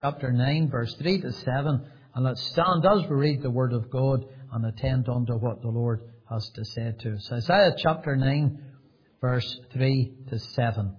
chapter 9, verse 3 to 7. And let's stand as we read the Word of God and attend unto what the Lord has to say to us. Isaiah chapter 9, verse 3 to 7.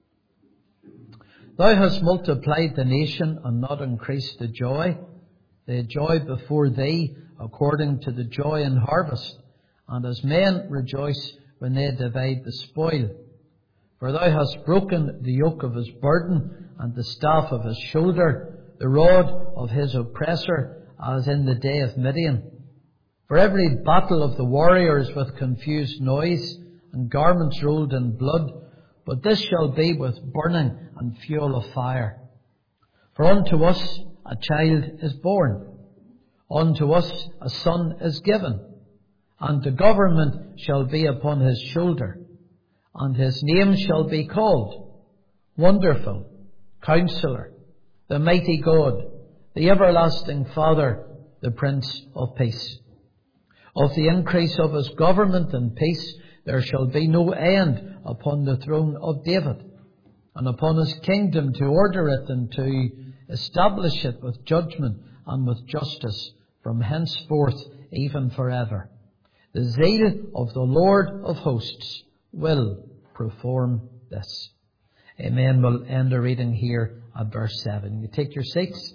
Thou hast multiplied the nation and not increased the joy before thee according to the joy in harvest, and as men rejoice when they divide the spoil. For thou hast broken the yoke of his burden, and the staff of his shoulder, the rod of his oppressor, as in the day of Midian. For every battle of the warriors with confused noise, and garments rolled in blood, but this shall be with burning and fuel of fire. For unto us a child is born, unto us a son is given, and the government shall be upon his shoulder, and his name shall be called Wonderful, Counselor, the Mighty God, the Everlasting Father, the Prince of Peace. Of the increase of his government and peace there shall be no end upon the throne of David, and upon his kingdom, to order it and to establish it with judgment and with justice from henceforth even forever. The zeal of the Lord of hosts will perform this. Amen. We'll end the reading here at verse 7. You take your seats.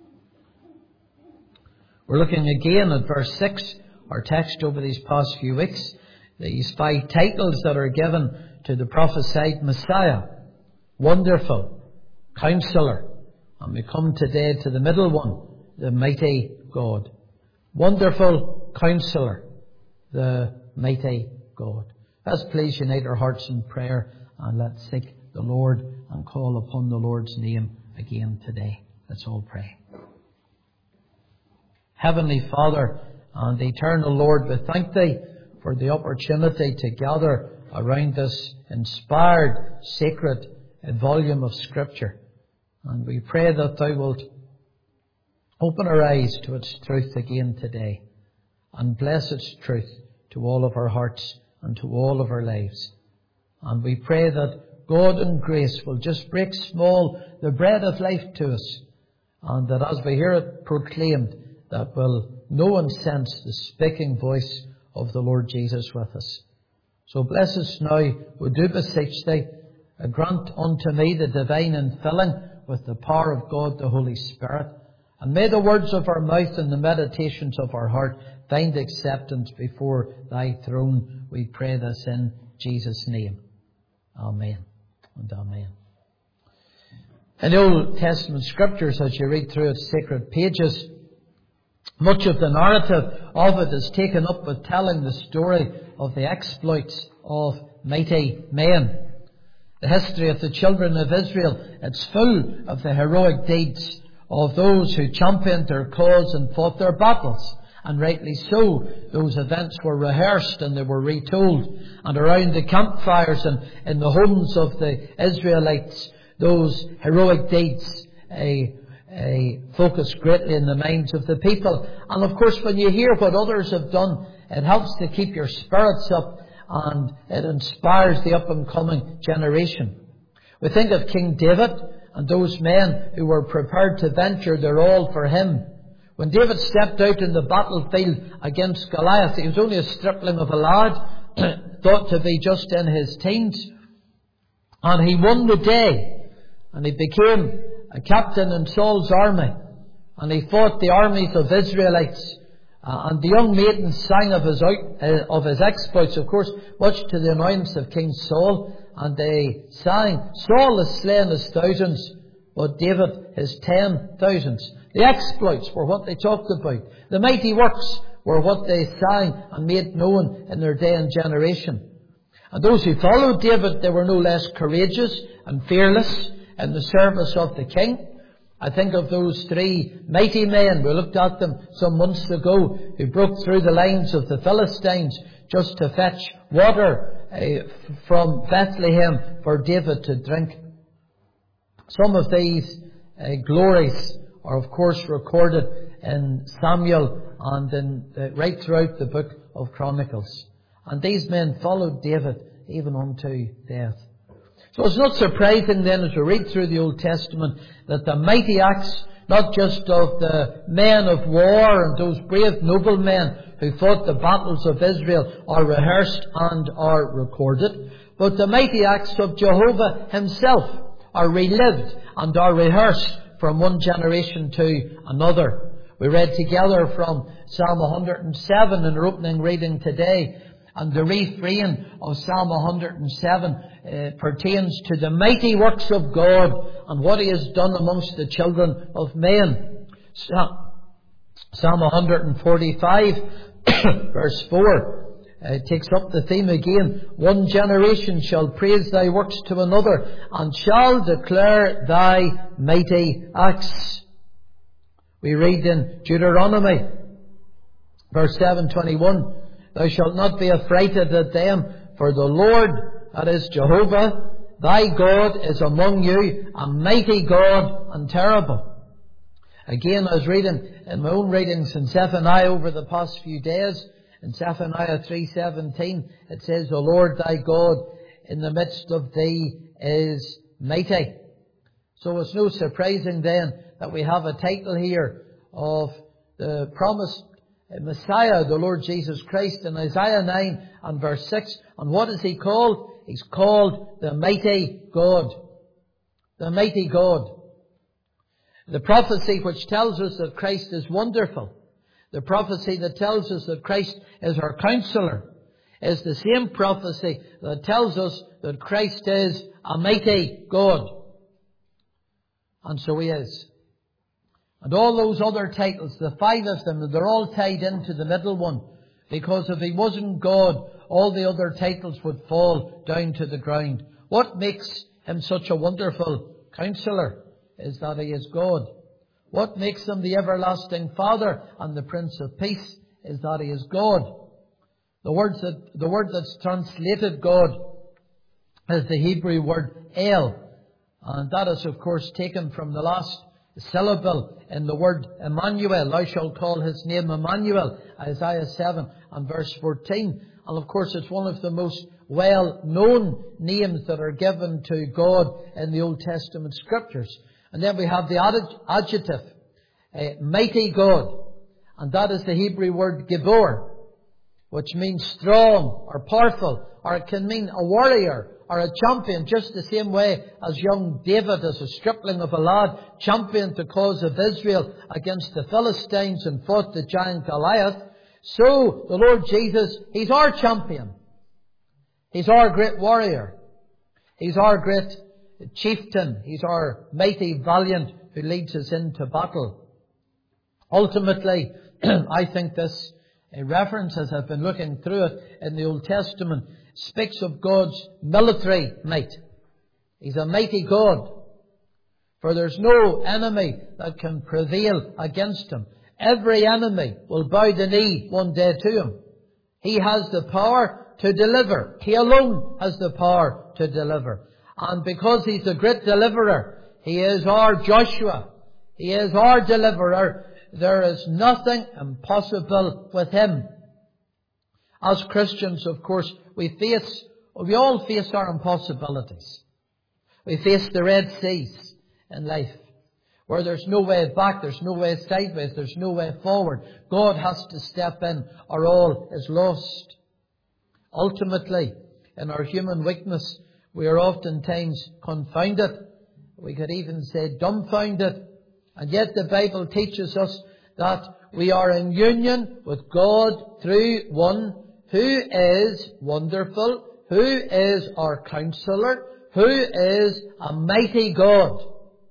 We're looking again at verse 6, our text over these past few weeks. These 5 titles that are given to the prophesied Messiah. Wonderful, Counselor. And we come today to the middle one, the Mighty God. Wonderful Counselor, the Mighty God. Let's please unite our hearts in prayer, and let's seek the Lord and call upon the Lord's name again today. Let's all pray. Heavenly Father and eternal Lord, we thank Thee for the opportunity to gather around this inspired, sacred volume of Scripture. And we pray that Thou wilt open our eyes to its truth again today, and bless its truth to all of our hearts and to all of our lives. And we pray that God in grace will just break small the bread of life to us, and that as we hear it proclaimed, that will know and sense the speaking voice of the Lord Jesus with us. So bless us now, we do beseech Thee, grant unto me the divine infilling with the power of God the Holy Spirit, and may the words of our mouth and the meditations of our heart find acceptance before Thy throne. We pray this in Jesus' name. Amen and amen. In the Old Testament Scriptures, as you read through its sacred pages, much of the narrative of it is taken up with telling the story of the exploits of mighty men. The history of the children of Israel, it's full of the heroic deeds of those who championed their cause and fought their battles. And rightly so, those events were rehearsed and they were retold. And around the campfires and in the homes of the Israelites, those heroic deeds focus greatly in the minds of the people. And of course, when you hear what others have done, it helps to keep your spirits up, and it inspires the up-and-coming generation. We think of King David and those men who were prepared to venture their all for him. When David stepped out in the battlefield against Goliath, he was only a stripling of a lad, thought to be just in his teens. And he won the day, and he became a captain in Saul's army, and he fought the armies of Israelites. And the young maiden sang of his exploits, of course, much to the annoyance of King Saul. And they sang, Saul has slain his thousands, but David his 10,000s. The exploits were what they talked about. The mighty works were what they sang and made known in their day and generation. And those who followed David, they were no less courageous and fearless in the service of the king. I think of those 3 mighty men, we looked at them some months ago, who broke through the lines of the Philistines just to fetch water from Bethlehem for David to drink. Some of these glories are of course recorded in Samuel and right throughout the book of Chronicles. And these men followed David even unto death. So it's not surprising then, as we read through the Old Testament, that the mighty acts not just of the men of war and those brave noblemen who fought the battles of Israel are rehearsed and are recorded, but the mighty acts of Jehovah himself are relived and are rehearsed from one generation to another. We read together from Psalm 107 in our opening reading today, and the refrain of Psalm 107 pertains to the mighty works of God and what He has done amongst the children of men. Psalm 145 verse 4 takes up the theme again. One generation shall praise thy works to another, and shall declare thy mighty acts. We read in Deuteronomy, verse 7:21, thou shalt not be affrighted at them, for the Lord, that is Jehovah, thy God, is among you, a mighty God and terrible. Again, I was reading in my own readings in Zephaniah over the past few days. In Zephaniah 3:17, it says, the Lord thy God in the midst of thee is mighty. So it's no surprising then that we have a title here of the promised Messiah, the Lord Jesus Christ, in Isaiah 9 and verse 6. And what is He called? He's called the mighty God. The mighty God. The prophecy which tells us that Christ is wonderful, the prophecy that tells us that Christ is our counselor, is the same prophecy that tells us that Christ is a mighty God. And so He is. And all those other titles, the 5 of them, they're all tied into the middle one. Because if He wasn't God, all the other titles would fall down to the ground. What makes Him such a wonderful counselor is that He is God. What makes Him the everlasting Father and the Prince of Peace is that He is God. The word that's translated God is the Hebrew word El. And that is, of course, taken from the last syllable in the word Emmanuel. Thou shalt call His name Emmanuel, Isaiah 7 and verse 14. And of course, it's one of the most well-known names that are given to God in the Old Testament Scriptures. And then we have the adjective, mighty God. And that is the Hebrew word Gibor, which means strong or powerful, or it can mean a warrior or a champion, just the same way as young David, as a stripling of a lad, championed the cause of Israel against the Philistines and fought the giant Goliath. So the Lord Jesus, He's our champion. He's our great warrior. He's our great chieftain. He's our mighty valiant who leads us into battle. Ultimately, I think this reference, as I've been looking through it in the Old Testament, speaks of God's military might. He's a mighty God. For there's no enemy that can prevail against Him. Every enemy will bow the knee one day to Him. He has the power to deliver. He alone has the power to deliver. And because He's the great deliverer, He is our Joshua. He is our deliverer. There is nothing impossible with Him. As Christians, of course, we all face our impossibilities. We face the Red Seas in life, where there's no way back, there's no way sideways, there's no way forward. God has to step in or all is lost. Ultimately, in our human weakness, we are oftentimes confounded. We could even say dumbfounded. And yet the Bible teaches us that we are in union with God through one who is wonderful, who is our counselor, who is a mighty God.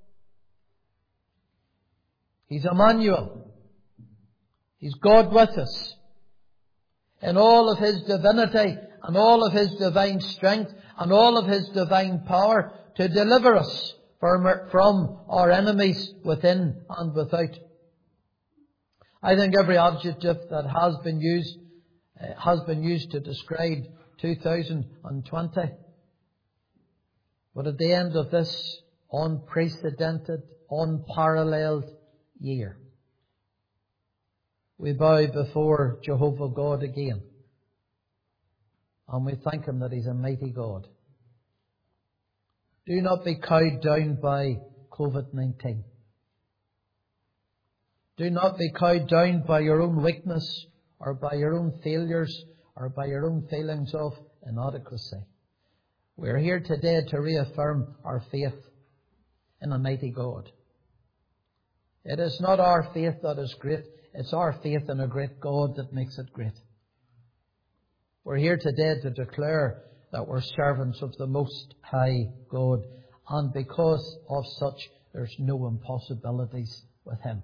He's Emmanuel. He's God with us. In all of His divinity and all of His divine strength and all of His divine power to deliver us from our enemies within and without. I think every adjective that has been used to describe 2020. But at the end of this unprecedented, unparalleled year, we bow before Jehovah God again. And we thank Him that He's a mighty God. Do not be cowed down by COVID-19. Do not be cowed down by your own weakness or by your own failures or by your own feelings of inadequacy. We're here today to reaffirm our faith in a mighty God. It is not our faith that is great. It's our faith in a great God that makes it great. We're here today to declare that we're servants of the Most High God. And because of such, there's no impossibilities with Him.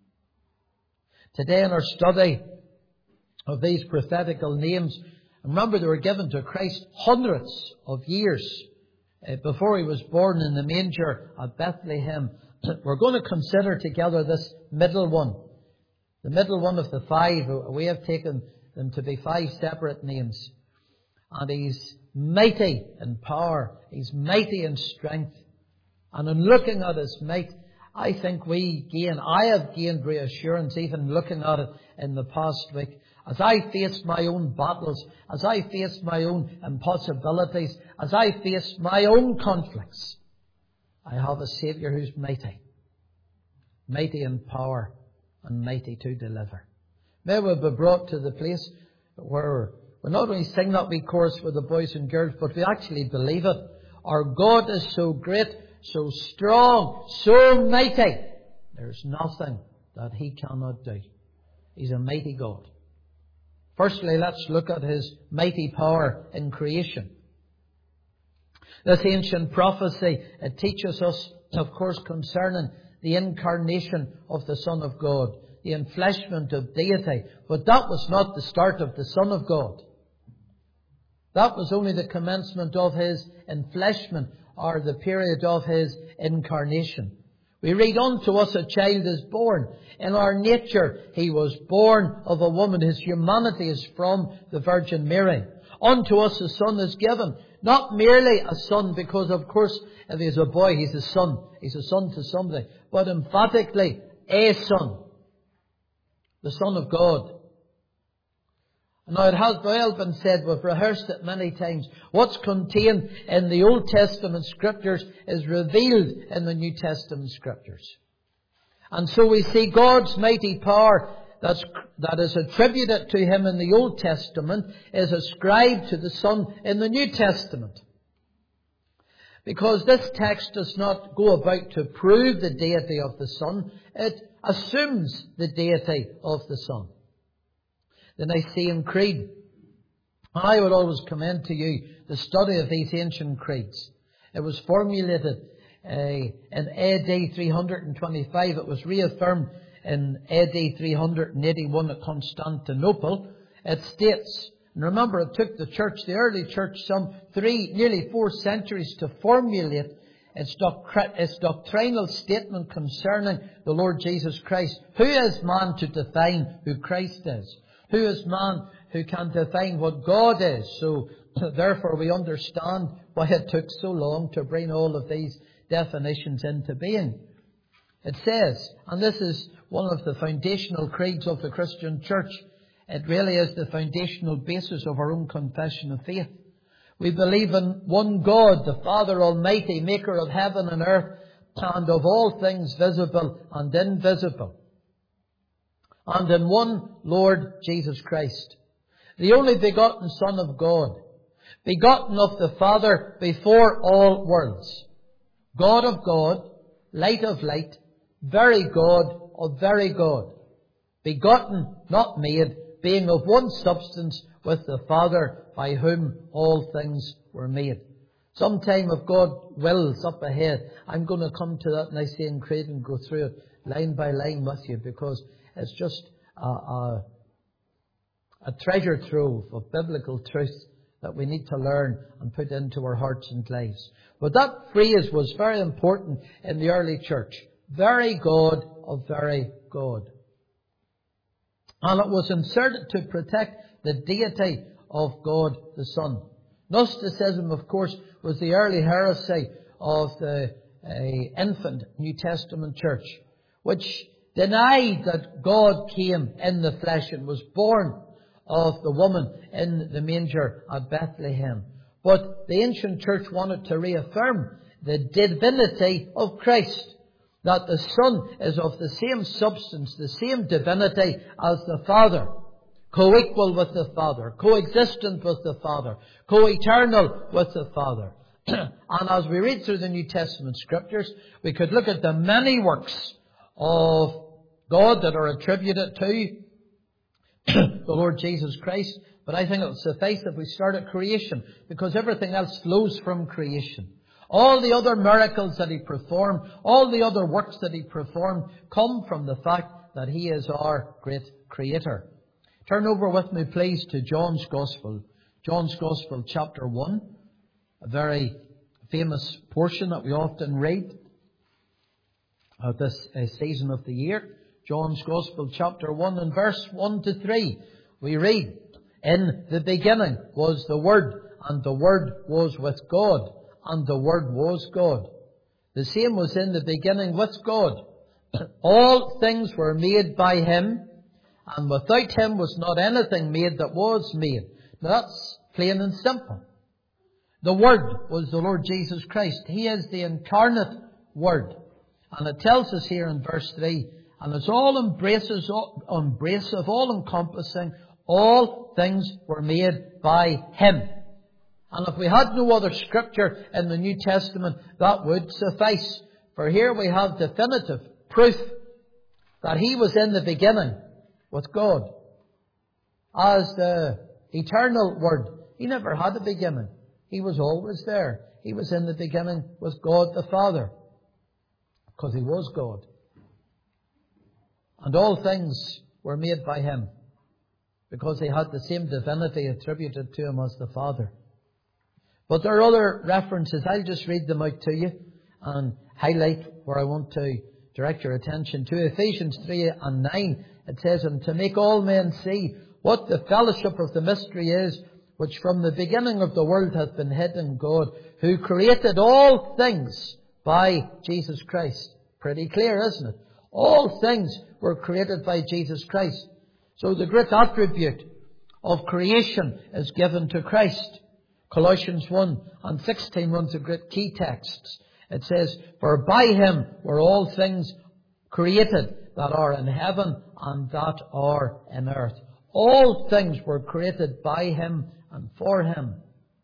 Today in our study of these prophetical names, remember they were given to Christ hundreds of years before He was born in the manger at Bethlehem. We're going to consider together this middle one. The middle one of the 5. We have taken them to be 5 separate names. And He's mighty in power. He's mighty in strength. And in looking at His might, I think I have gained reassurance even looking at it in the past week. As I face my own battles, as I face my own impossibilities, as I face my own conflicts, I have a Saviour who's mighty. Mighty in power and mighty to deliver. May we be brought to the place where we not only sing that wee chorus for the boys and girls, but we actually believe it. Our God is so great, so strong, so mighty. There's nothing that He cannot do. He's a mighty God. Firstly, let's look at His mighty power in creation. This ancient prophecy, it teaches us, of course, concerning the incarnation of the Son of God, the enfleshment of deity. But that was not the start of the Son of God. That was only the commencement of His enfleshment, or the period of His incarnation. We read, unto us a child is born. In our nature, He was born of a woman. His humanity is from the Virgin Mary. Unto us a son is given. Not merely a son, because of course, if he's a boy, he's a son. He's a son to somebody. But emphatically, a son. The Son of God. Now it has well been said, we've rehearsed it many times, what's contained in the Old Testament Scriptures is revealed in the New Testament Scriptures. And so we see God's mighty power that is attributed to Him in the Old Testament is ascribed to the Son in the New Testament. Because this text does not go about to prove the deity of the Son, it assumes the deity of the Son. The Nicene Creed. I would always commend to you the study of these ancient creeds. It was formulated in AD 325. It was reaffirmed in AD 381 at Constantinople. It states, and remember it took the church, the early church, nearly 4 centuries to formulate its doctrinal statement concerning the Lord Jesus Christ. Who is man to define who Christ is? Who is man who can define what God is? So, therefore, we understand why it took so long to bring all of these definitions into being. It says, and this is one of the foundational creeds of the Christian church. It really is the foundational basis of our own confession of faith. We believe in one God, the Father Almighty, maker of heaven and earth, and of all things visible and invisible. And in one Lord Jesus Christ, the only begotten Son of God, begotten of the Father before all worlds, God of God, light of light, very God of very God, begotten, not made, being of one substance with the Father, by whom all things were made. Sometime, if God wills, up ahead, I'm going to come to that Nicene Creed and go through it line by line with you, because it's just a treasure trove of biblical truth that we need to learn and put into our hearts and lives. But that phrase was very important in the early church. Very God of very God. And it was inserted to protect the deity of God the Son. Gnosticism, of course, was the early heresy of the infant New Testament church, which denied that God came in the flesh and was born of the woman in the manger at Bethlehem. But the ancient church wanted to reaffirm the divinity of Christ. that the Son is of the same substance, the same divinity as the Father, co-equal with the Father, co-existent with the Father, co-eternal with the Father. And as we read through the New Testament Scriptures, we could look at the many works of God that are attributed to the Lord Jesus Christ. But I think it will suffice if we start at creation, because everything else flows from creation. All the other miracles that He performed, all the other works that He performed, come from the fact that He is our great Creator. Turn over with me, please, to John's Gospel. John's Gospel, chapter 1. A very famous portion that we often read at this season of the year. John's Gospel, chapter 1, and verse 1 to 3. We read, "In the beginning was the Word, and the Word was with God, and the Word was God. The same was in the beginning with God. All things were made by Him, and without Him was not anything made that was made." Now that's plain and simple. The Word was the Lord Jesus Christ. He is the incarnate Word. And it tells us here in verse 3, and it's all embracive, all encompassing, all things were made by Him. And if we had no other scripture in the New Testament, that would suffice. For here we have definitive proof that He was in the beginning with God. As the eternal Word, He never had a beginning. He was always there. He was in the beginning with God the Father, because He was God. And all things were made by Him, because He had the same divinity attributed to Him as the Father. But there are other references. I'll just read them out to you and highlight where I want to direct your attention to. Ephesians 3 and 9, it says, "And to make all men see what the fellowship of the mystery is, which from the beginning of the world hath been hid in God, who created all things by Jesus Christ." Pretty clear, isn't it? All things were created by Jesus Christ. So the great attribute of creation is given to Christ. Colossians 1 and 16, one of the great key texts. It says, "For by Him were all things created that are in heaven and that are in earth." All things were created by Him and for Him.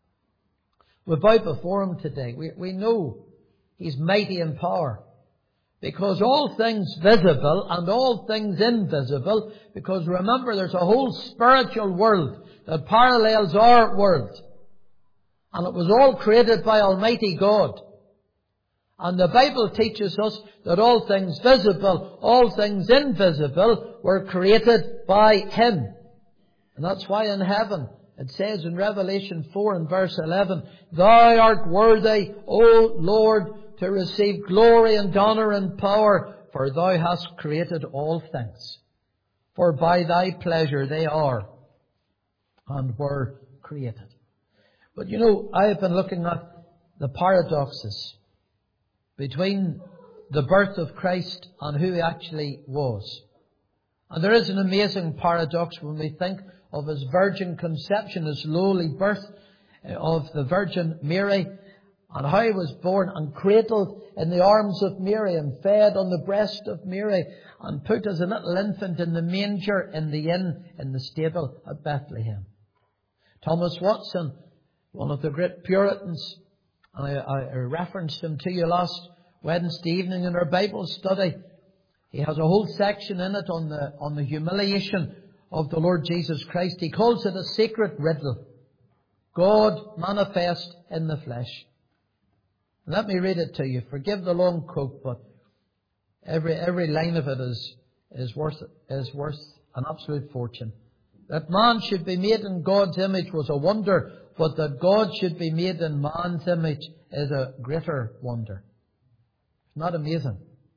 We bow before Him today. We know He's mighty in power, because all things visible and all things invisible, because remember, there's a whole spiritual world that parallels our world. And it was all created by Almighty God. And the Bible teaches us that all things visible, all things invisible, were created by Him. And that's why in heaven, it says in Revelation 4 and verse 11, "Thou art worthy, O Lord, to receive glory and honour and power, for Thou hast created all things. For by Thy pleasure they are and were created." But you know, I have been looking at the paradoxes between the birth of Christ and who He actually was. And there is an amazing paradox when we think of His virgin conception, His lowly birth of the Virgin Mary, and how He was born and cradled in the arms of Mary and fed on the breast of Mary and put as a little infant in the manger in the inn in the stable at Bethlehem. Thomas Watson, one of the great Puritans, and I referenced him to you last Wednesday evening in our Bible study. He has a whole section in it on the humiliation of the Lord Jesus Christ. He calls it a sacred riddle. God manifest in the flesh. Let me read it to you. Forgive the long quote, but every line of it is worth an absolute fortune. That man should be made in God's image was a wonder, but that God should be made in man's image is a greater wonder. Isn't that amazing?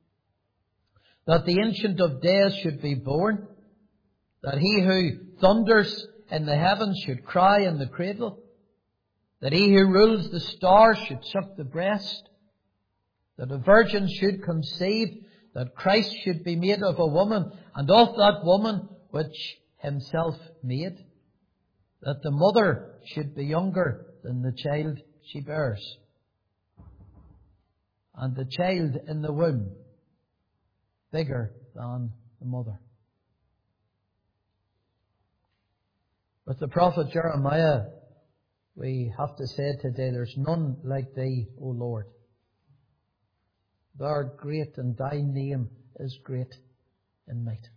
That the Ancient of Days should be born, that He who thunders in the heavens should cry in the cradle, that He who rules the stars should suck the breast, that a virgin should conceive, that Christ should be made of a woman, and of that woman which Himself made, that the mother should be younger than the child she bears, and the child in the womb bigger than the mother. With the prophet Jeremiah, we have to say today, there's none like thee, O Lord. Thou art great, and thy name is great in might.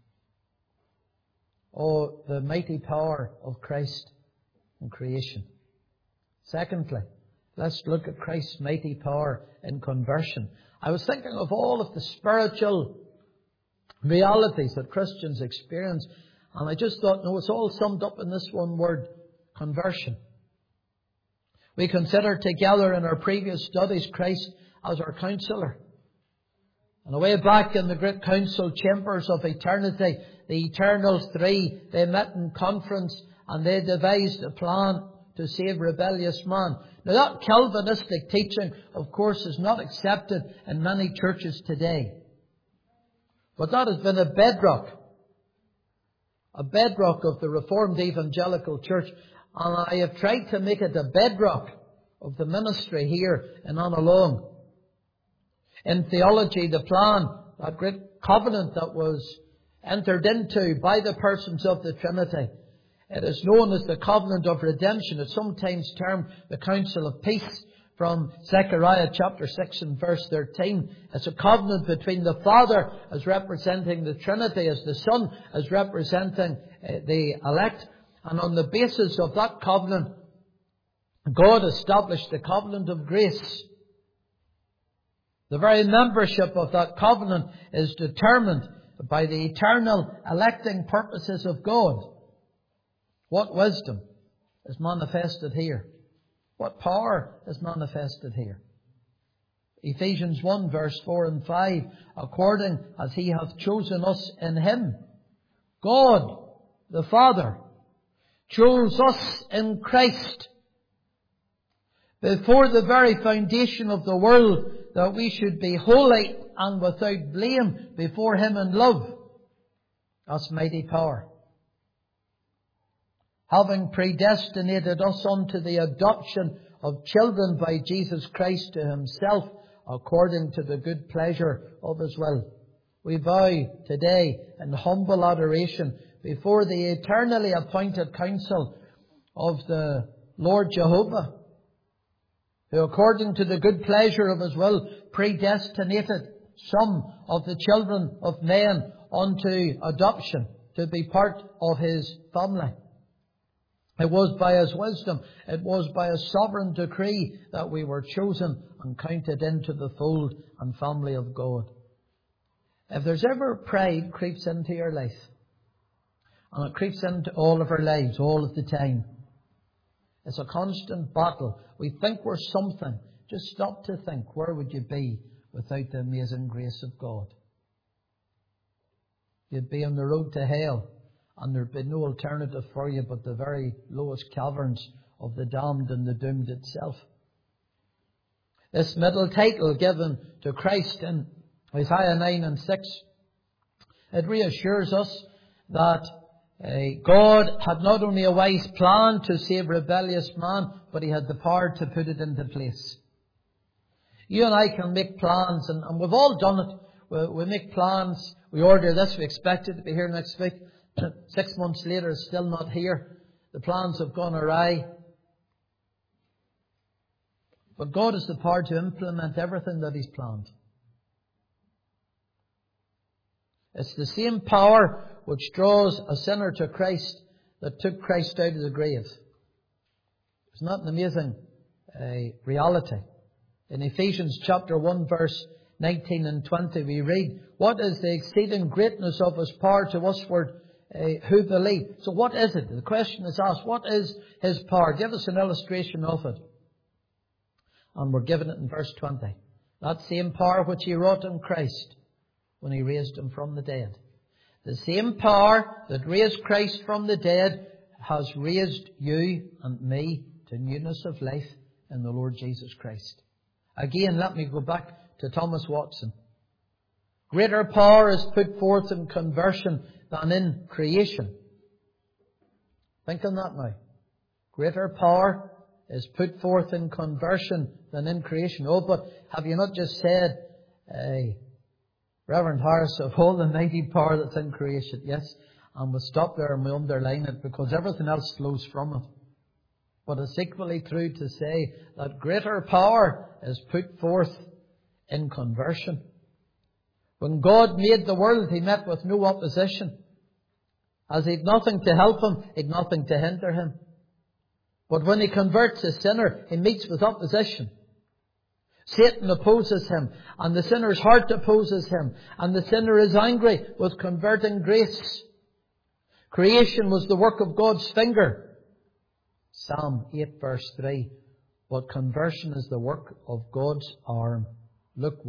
Oh, the mighty power of Christ in creation. Secondly, let's look at Christ's mighty power in conversion. I was thinking of all of the spiritual realities that Christians experience, and I just thought, no, it's all summed up in this one word, conversion. We considered together in our previous studies Christ as our counsellor. And away back in the great council chambers of eternity, the eternal three, they met in conference and they devised a plan to save rebellious man. Now that Calvinistic teaching, of course, is not accepted in many churches today. But that has been a bedrock of the Reformed Evangelical Church. And I have tried to make it a bedrock of the ministry here in Annalone. In theology, the plan, that great covenant that was entered into by the persons of the Trinity, it is known as the covenant of redemption. It's sometimes termed the council of peace from Zechariah chapter 6 and verse 13. It's a covenant between the Father as representing the Trinity, as the Son as representing the elect. And on the basis of that covenant, God established the covenant of grace. The very membership of that covenant is determined by the eternal electing purposes of God. What wisdom is manifested here? What power is manifested here? Ephesians 1 verse 4 and 5, according as He hath chosen us in Him. God, the Father, chose us in Christ before the very foundation of the world, that we should be holy and without blame before Him in love. That's mighty power. Having predestinated us unto the adoption of children by Jesus Christ to Himself, according to the good pleasure of His will. We bow today in humble adoration before the eternally appointed counsel of the Lord Jehovah, who according to the good pleasure of His will predestinated some of the children of men unto adoption to be part of His family. It was by His wisdom, it was by a sovereign decree that we were chosen and counted into the fold and family of God. If there's ever pride creeps into your life, and it creeps into all of our lives all of the time, it's a constant battle. We think we're something. Just stop to think, where would you be without the amazing grace of God? You'd be on the road to hell, and there'd be no alternative for you but the very lowest caverns of the damned and the doomed itself. This middle title given to Christ in Isaiah 9 and 6, it reassures us that God had not only a wise plan to save rebellious man, but He had the power to put it into place. You and I can make plans, and we've all done it. We make plans, we order this, we expect it to be here next week. 6 months later, it's still not here. The plans have gone awry. But God has the power to implement everything that He's planned. It's the same power which draws a sinner to Christ that took Christ out of the grave. It's not an amazing reality. In Ephesians chapter 1 verse 19 and 20 we read, what is the exceeding greatness of His power to usward who believe? So what is it? The question is asked, what is His power? Give us an illustration of it. And we're given it in verse 20. That same power which He wrought in Christ when He raised Him from the dead. The same power that raised Christ from the dead has raised you and me to newness of life in the Lord Jesus Christ. Again, let me go back to Thomas Watson. Greater power is put forth in conversion than in creation. Think on that now. Greater power is put forth in conversion than in creation. Oh, but have you not just said Reverend Harris, of all the mighty power that's in creation, yes, and we'll stop there and we underline it because everything else flows from it. But it's equally true to say that greater power is put forth in conversion. When God made the world, He met with no opposition. As He'd nothing to help him, He'd nothing to hinder him. But when He converts a sinner, He meets with opposition. Satan opposes him, and the sinner's heart opposes him, and the sinner is angry with converting grace. Creation was the work of God's finger. Psalm 8 verse 3. But conversion is the work of God's arm. Luke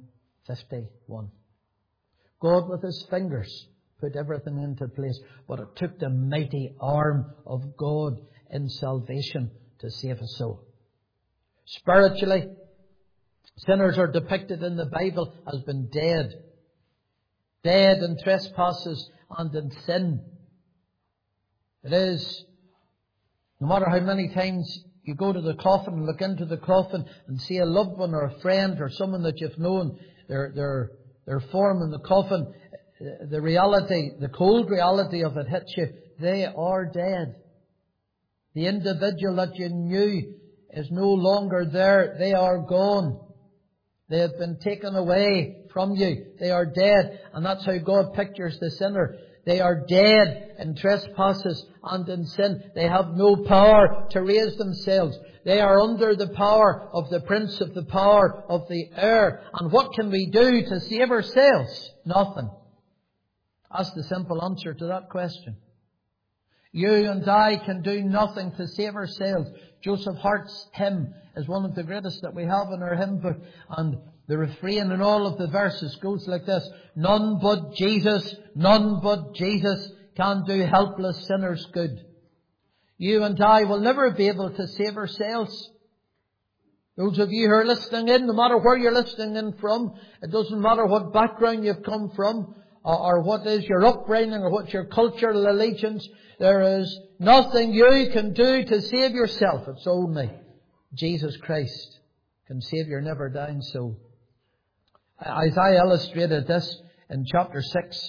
1:51. God with His fingers put everything into place, but it took the mighty arm of God in salvation to save a soul. Spiritually, sinners are depicted in the Bible as being dead. Dead in trespasses and in sin. It is, no matter how many times you go to the coffin and look into the coffin and see a loved one or a friend or someone that you've known, their form in the coffin, the reality, the cold reality of it hits you. They are dead. The individual that you knew is no longer there. They are gone. They have been taken away from you. They are dead. And that's how God pictures the sinner. They are dead in trespasses and in sin. They have no power to raise themselves. They are under the power of the prince of the power of the air. And what can we do to save ourselves? Nothing. That's the simple answer to that question. You and I can do nothing to save ourselves. Joseph Hart's hymn is one of the greatest that we have in our hymn book. And the refrain in all of the verses goes like this. None but Jesus can do helpless sinners good. You and I will never be able to save ourselves. Those of you who are listening in, no matter where you're listening in from, it doesn't matter what background you've come from, or what is your upbringing, or what's your cultural allegiance, there is nothing you can do to save yourself. It's only Jesus Christ can save your never dying soul. Isaiah illustrated this in chapter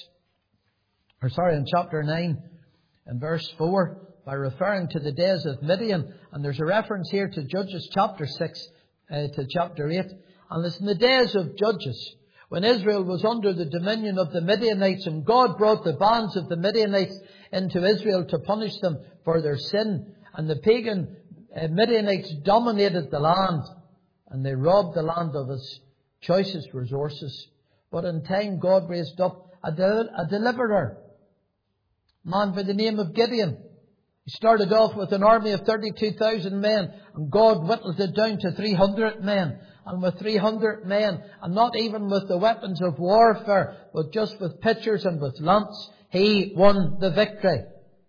9 and verse 4 by referring to the days of Midian. And there's a reference here to Judges chapter 6 to chapter 8. And it's in the days of Judges, when Israel was under the dominion of the Midianites, and God brought the bands of the Midianites into Israel to punish them for their sin. And the pagan Midianites dominated the land, and they robbed the land of its choicest resources. But in time, God raised up a deliverer, a man by the name of Gideon. He started off with an army of 32,000 men, and God whittled it down to 300 men. And with 300 men, and not even with the weapons of warfare, but just with pitchers and with lamps, he won the victory.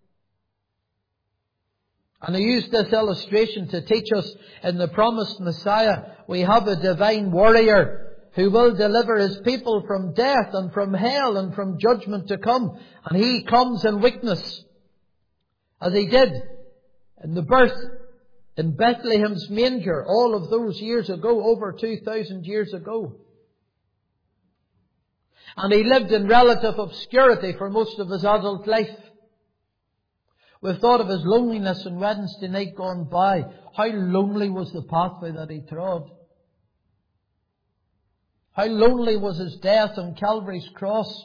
And I use this illustration to teach us, in the promised Messiah, we have a divine warrior who will deliver His people from death and from hell and from judgment to come. And He comes in weakness, as He did in the birth in Bethlehem's manger all of those years ago, over 2,000 years ago. And He lived in relative obscurity for most of His adult life. We've thought of His loneliness on Wednesday night gone by. How lonely was the pathway that He trod? How lonely was His death on Calvary's cross?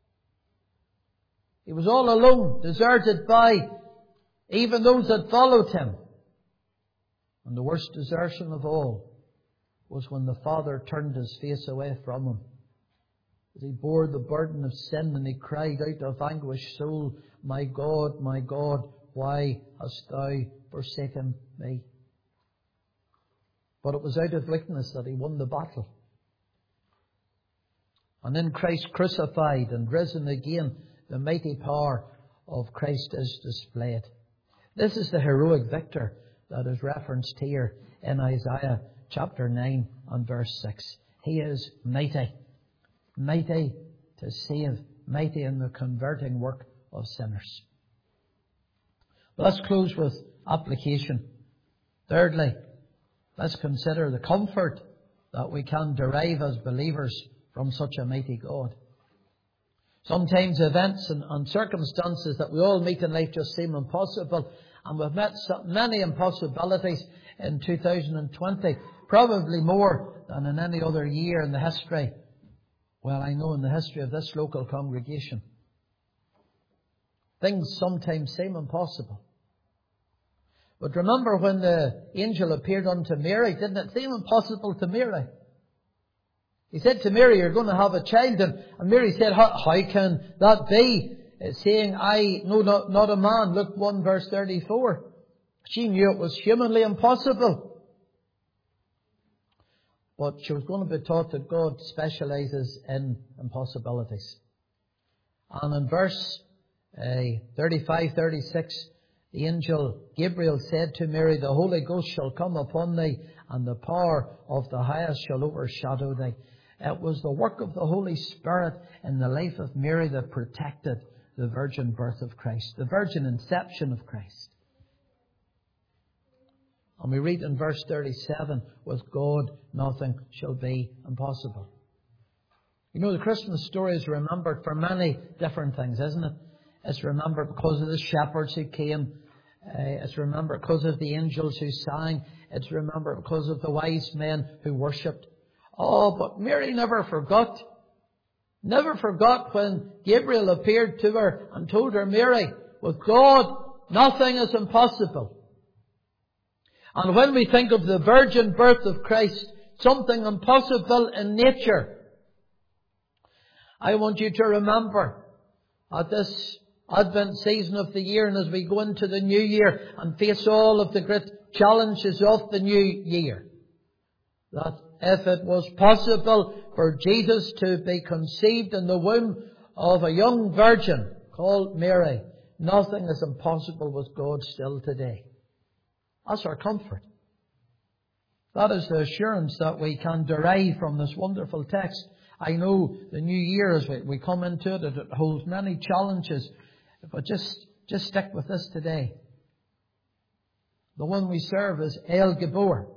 He was all alone, deserted by even those that followed Him. And the worst desertion of all was when the Father turned His face away from Him. As He bore the burden of sin, and He cried out of anguished soul, my God, why hast Thou forsaken me? But it was out of weakness that He won the battle. And in Christ crucified and risen again, the mighty power of Christ is displayed. This is the heroic victor that is referenced here in Isaiah chapter 9 and verse 6. He is mighty. Mighty to save. Mighty in the converting work of sinners. Let's close with application. Thirdly, let's consider the comfort that we can derive as believers from such a mighty God. Sometimes events and circumstances that we all meet in life just seem impossible. And we've met many impossibilities in 2020, probably more than in any other year in the history, well, I know in the history of this local congregation. Things sometimes seem impossible. But remember when the angel appeared unto Mary, didn't it seem impossible to Mary? He said to Mary, you're going to have a child. And Mary said, how can that be? Saying, I know not a man. Luke 1 verse 34. She knew it was humanly impossible. But she was going to be taught that God specializes in impossibilities. And in verse 35, 36, the angel Gabriel said to Mary, the Holy Ghost shall come upon thee, and the power of the highest shall overshadow thee. It was the work of the Holy Spirit in the life of Mary that protected the virgin birth of Christ, the virgin inception of Christ. And we read in verse 37, with God nothing shall be impossible. You know, the Christmas story is remembered for many different things, isn't it? It's remembered because of the shepherds who came. It's remembered because of the angels who sang. It's remembered because of the wise men who worshipped. Oh, but Mary never forgot. Never forgot when Gabriel appeared to her and told her, Mary, with God, nothing is impossible. And when we think of the virgin birth of Christ, something impossible in nature, I want you to remember at this Advent season of the year, and as we go into the new year and face all of the great challenges of the new year, that if it was possible for Jesus to be conceived in the womb of a young virgin called Mary, nothing is impossible with God still today. That's our comfort. That is the assurance that we can derive from this wonderful text. I know the new year, as we come into it, it holds many challenges. But just stick with this today. The one we serve is El Gibor.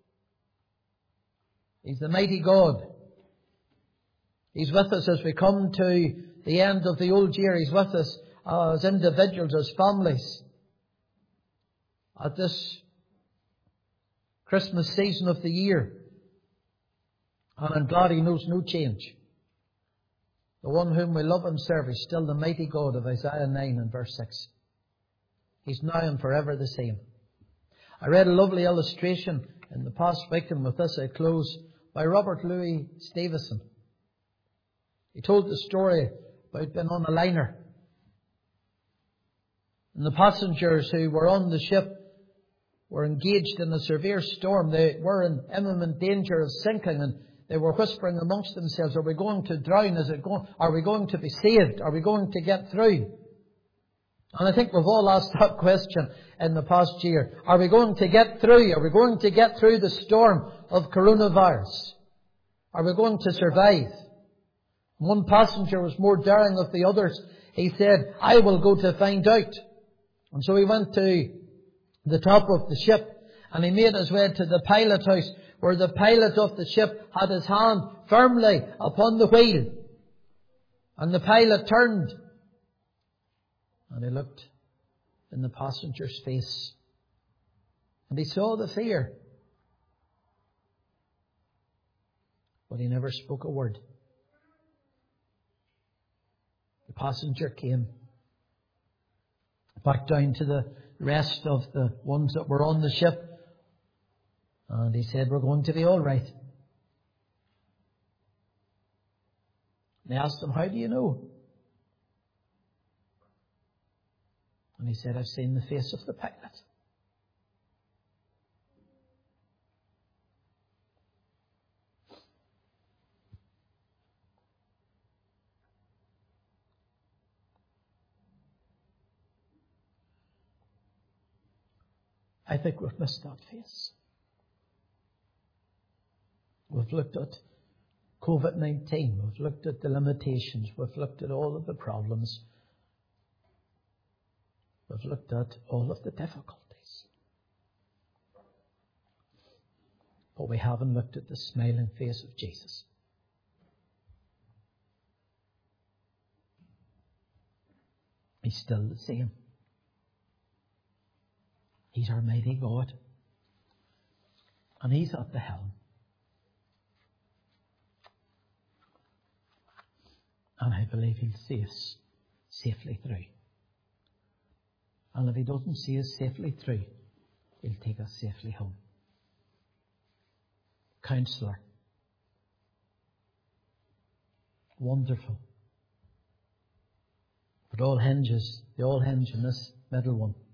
He's the mighty God. He's with us as we come to the end of the old year. He's with us as individuals, as families. At this Christmas season of the year. And I'm glad He knows no change. The one whom we love and serve is still the mighty God of Isaiah 9 and verse 6. He's now and forever the same. I read a lovely illustration in the past week, and with this I close, by Robert Louis Stevenson. He told the story about being on a liner. And the passengers who were on the ship were engaged in a severe storm. They were in imminent danger of sinking, and they were whispering amongst themselves, are we going to drown? Are we going to be saved? Are we going to get through? And I think we've all asked that question in the past year. Are we going to get through? Are we going to get through the storm of coronavirus? Are we going to survive? One passenger was more daring than the others. He said, I will go to find out. And so he went to the top of the ship, and he made his way to the pilot house, where the pilot of the ship had his hand firmly upon the wheel. And the pilot turned, and he looked in the passenger's face, and he saw the fear. But he never spoke a word. The passenger came back down to the rest of the ones that were on the ship, and he said, we're going to be all right. And they asked him, how do you know? And he said, I've seen the face of the pilot. I think we've missed that face. We've looked at COVID-19. We've looked at the limitations. We've looked at all of the problems. We've looked at all of the difficulties. But we haven't looked at the smiling face of Jesus. He's still the same. He's our mighty God. And He's at the helm. And I believe He'll see us safely through. And if He doesn't see us safely through, He'll take us safely home. Counselor. Wonderful. But they all hinge on this middle one.